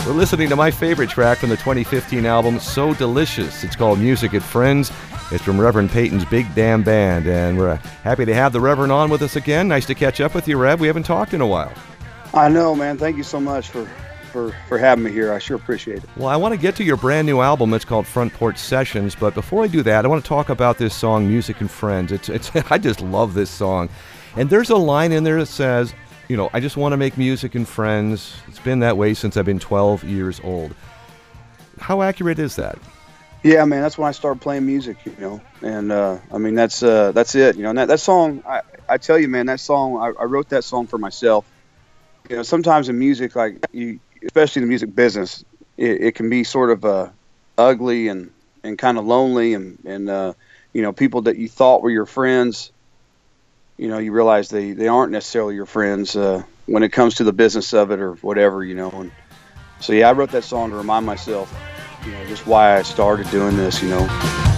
We're listening to my favorite track from the 2015 album, So Delicious. It's called Music at Friends. It's from Reverend Peyton's Big Damn Band, and we're happy to have the Reverend on with us again. Nice to catch up with you, Rev. We haven't talked in a while. I know, man. Thank you so much for having me here. I sure appreciate it. Well, I want to get to your brand new album. It's called Front Porch Sessions, but before I do that, I want to talk about this song, Music and Friends. It's I just love this song. And there's a line in there that says, you know, I just want to make music and friends. It's been that way since I've been 12 years old. How accurate is that? Yeah, man, that's when I started playing music, you know. And, I mean, that's it, you know. And that song, I tell you, man, that song, I wrote that song for myself. You know, sometimes in music, like, especially in the music business, it can be sort of ugly and kind of lonely. And you know, people that you thought were your friends, you know, you realize they aren't necessarily your friends when it comes to the business of it or whatever, you know. And so, yeah, I wrote that song to remind myself, you know, just why I started doing this, you know.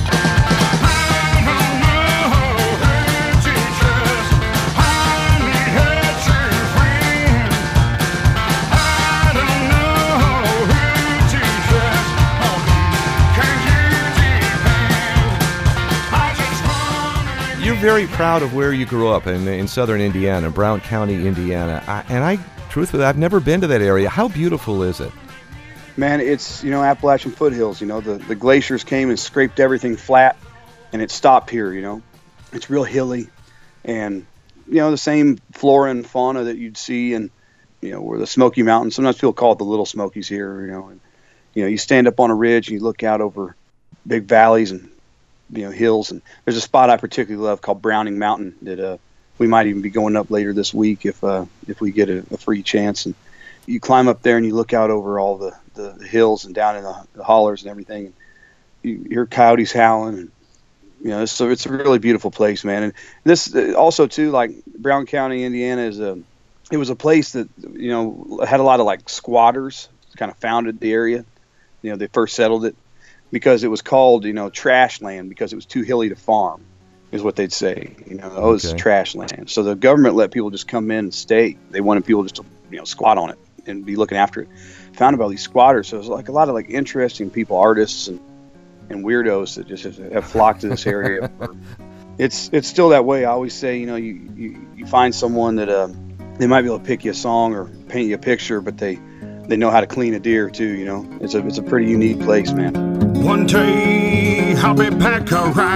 You're very proud of where you grew up in southern Indiana, Brown County, Indiana. Truthfully, I've never been to that area. How beautiful is it? Man, it's, you know, Appalachian foothills, you know, the glaciers came and scraped everything flat, and it stopped here, you know. It's real hilly, and, you know, the same flora and fauna that you'd see in, you know, where the Smoky Mountains, sometimes people call it the Little Smokies here, you know. And, you know, you stand up on a ridge and you look out over big valleys and, you know, hills, and there's a spot I particularly love called Browning Mountain that we might even be going up later this week if we get a free chance. And you climb up there and you look out over all the hills and down in the hollers and everything. And you hear coyotes howling, and you know, so it's a really beautiful place, man. And this also too, like Brown County, Indiana, it was a place that, you know, had a lot of like squatters. Kind of founded the area. You know, they first settled it because it was called, you know, trash land because it was too hilly to farm, is what they'd say. You know, oh, this is trash land. So the government let people just come in and stay. They wanted people just to, you know, squat on it and be looking after it. Founded by these squatters. So it was like a lot of like interesting people, artists and weirdos that just have flocked to this area. It's still that way. I always say, you know, you find someone that they might be able to pick you a song or paint you a picture, but they know how to clean a deer too, you know. It's a pretty unique place, man. One day I'll be back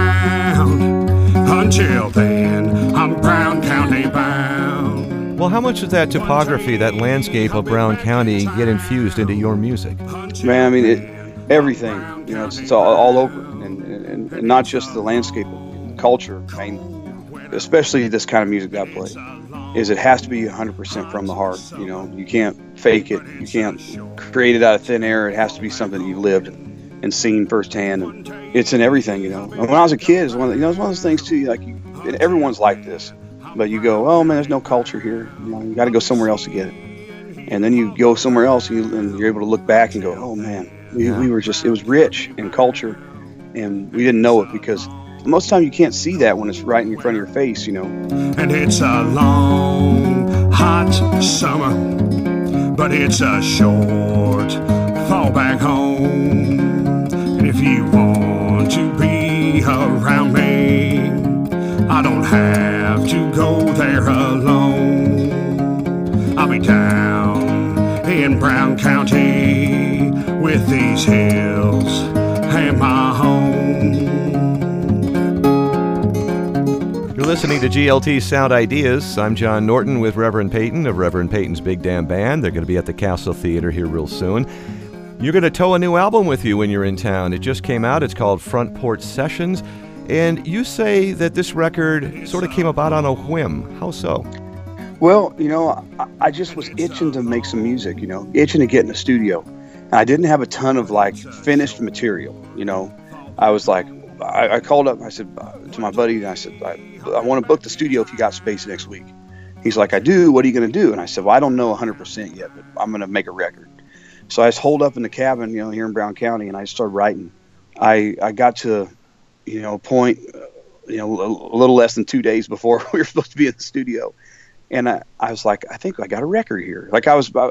around. Until then, I'm Brown County bound. Well, how much does that topography, that landscape of Brown County get infused into your music? Man, I mean, everything, you know, it's all over, and not just the landscape, culture. I mean, especially this kind of music that I play, is it has to be 100% from the heart. You know, you can't fake it. You can't create it out of thin air. It has to be something that you've lived and seen firsthand. And it's in everything, you know. When I was a kid, it's one of those things too. Like everyone's like this, but you go, oh man, there's no culture here. You know, you got to go somewhere else to get it. And then you go somewhere else, and you're able to look back and go, oh man, we were just, it was rich in culture, and we didn't know it because most of the time you can't see that when it's right in front of your face, you know. And it's a long, hot summer, but it's a short fall back home. And if you want to be around me, I don't have to go there alone. I'll be down in Brown County with these hills and my home. You're listening to GLT Sound Ideas. I'm John Norton with Reverend Peyton of Reverend Peyton's Big Damn Band. They're going to be at the Castle Theater here real soon. You're going to tow a new album with you when you're in town. It just came out. It's called Front Porch Sessions. And you say that this record sort of came about on a whim. How so? Well, you know, I just was itching to make some music, you know, itching to get in the studio. And I didn't have a ton of, like, finished material, you know. I was like, I called up, I said to my buddy, and I said, I want to book the studio if you got space next week. He's like, I do. What are you going to do? And I said, well, I don't know 100% yet, but I'm going to make a record. So I just holed up in the cabin, you know, here in Brown County, and I started writing. I got to, you know, a point, you know, a little less than 2 days before we were supposed to be in the studio. And I was like, I think I got a record here. Like I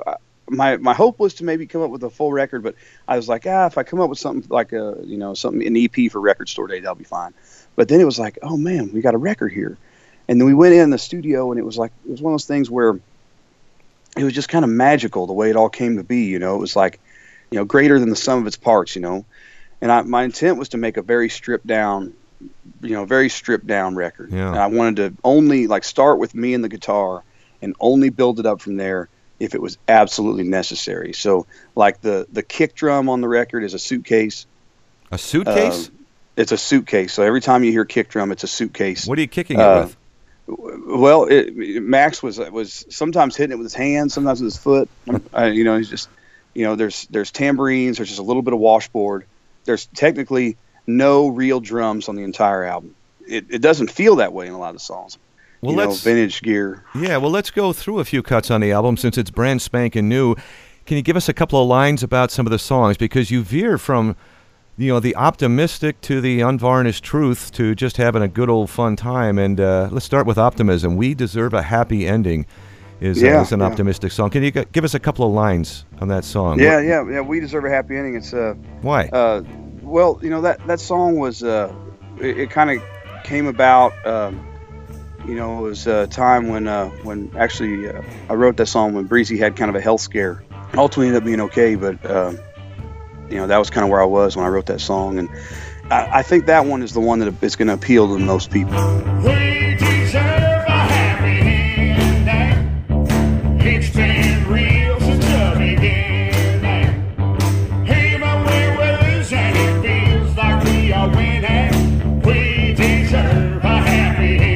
my hope was to maybe come up with a full record, but I was like, if I come up with something like something, an EP for Record Store Day, that'll be fine. But then it was like, oh man, we got a record here. And then we went in the studio, and it was one of those things where it was just kind of magical the way it all came to be. It was like, greater than the sum of its parts. And my intent was to make a very stripped down record. Yeah. And I wanted to only start with me and the guitar, and only build it up from there if it was absolutely necessary. So the kick drum on the record is a suitcase. A suitcase? It's a suitcase. So every time you hear kick drum, it's a suitcase. What are you kicking it with? Well, Max was sometimes hitting it with his hand, sometimes with his foot. He's just, there's tambourines, there's just a little bit of washboard. There's technically no real drums on the entire album. It doesn't feel that way in a lot of the songs. Well, vintage gear. Yeah, well, let's go through a few cuts on the album since it's brand spanking new. Can you give us a couple of lines about some of the songs? Because you veer from, the optimistic to the unvarnished truth to just having a good old fun time. And let's start with Optimism. We Deserve a Happy Ending is an optimistic song. Can you give us a couple of lines on that song? Yeah. We Deserve a Happy Ending. It's why? Well, that song was it kind of came about. It was a time when actually I wrote that song when Breezy had kind of a health scare. Ultimately ended up being okay, but that was kind of where I was when I wrote that song, and I think that one is the one that is going to appeal to the most people. We deserve a happy ending. It's been real since the beginning. Even when we're losing, it feels like we are winning. We deserve a happy ending.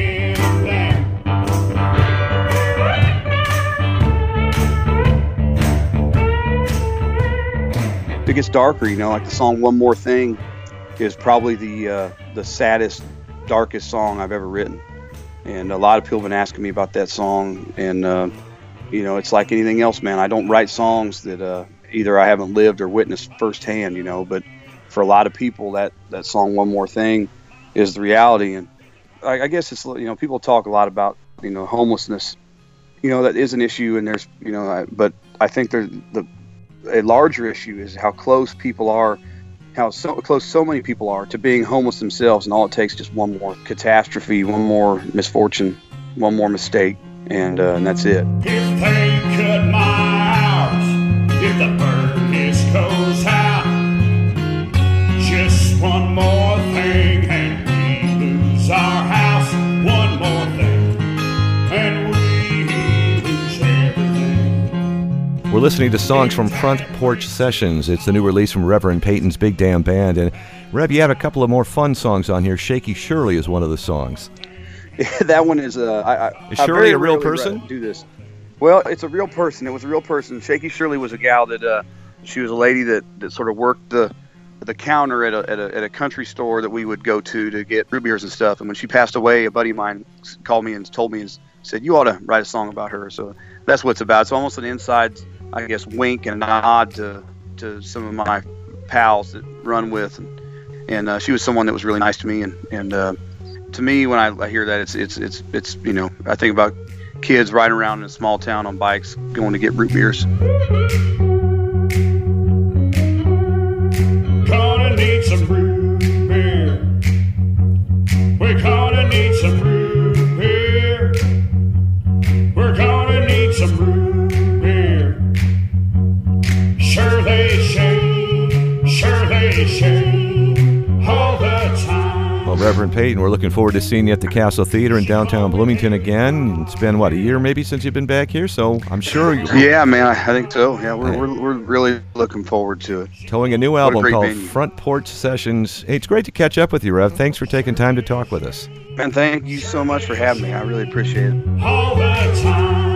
It gets darker, like the song "One More Thing" is probably the saddest, darkest song I've ever written, and a lot of people have been asking me about that song. And it's like anything else, man. I don't write songs that either I haven't lived or witnessed firsthand, but for a lot of people, that song "One More Thing" is the reality. And I guess it's people talk a lot about homelessness, that is an issue, and there's but I think a larger issue is how close people are, close so many people are to being homeless themselves, and all it takes is just one more catastrophe, one more misfortune, one more mistake, and that's it. If they cut my hours, if the furnace goes out, just one more thing and we lose our house, one more thing and we lose everything. We're listening to songs from Front Porch Sessions. It's the new release from Reverend Peyton's Big Damn Band. And, Rev, you have a couple of more fun songs on here. Shaky Shirley is one of the songs. That one is... is Shirley a real person? Do this. Well, it's a real person. It was a real person. Shaky Shirley was a gal that... she was a lady that sort of worked the counter at a country store that we would go to get root beers and stuff. And when she passed away, a buddy of mine called me and told me and said, "You ought to write a song about her." So that's what it's about. It's almost an inside, I guess, wink and nod to some of my pals that run with, and she was someone that was really nice to me, and to me, when I hear that, it's I think about kids riding around in a small town on bikes going to get root beers. Gonna need some root beer. We're gonna need some root beer. We're gonna need some root beer. Shirley Shane, all the time. Well, Reverend Peyton, we're looking forward to seeing you at the Castle Theater in downtown Bloomington again. It's been, a year maybe since you've been back here, so I'm sure you... Yeah, man, I think so. Yeah, we're really looking forward to it. Towing a new album called venue. Front Porch Sessions. Hey, it's great to catch up with you, Rev. Thanks for taking time to talk with us. Man, thank you so much for having me. I really appreciate it. All the time.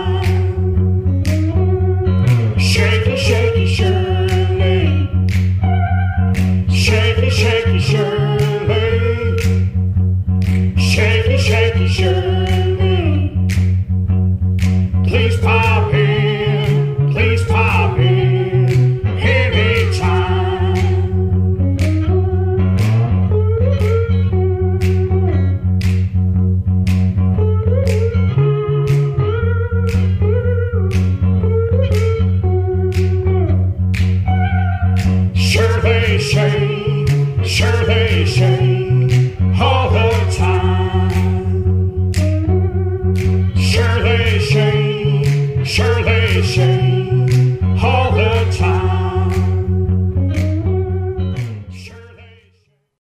Shaky Shirley. Shaky Shirley. Shaky Shirley. Please pop in anytime. Sure they say, sure they say, all the time. Sure they say,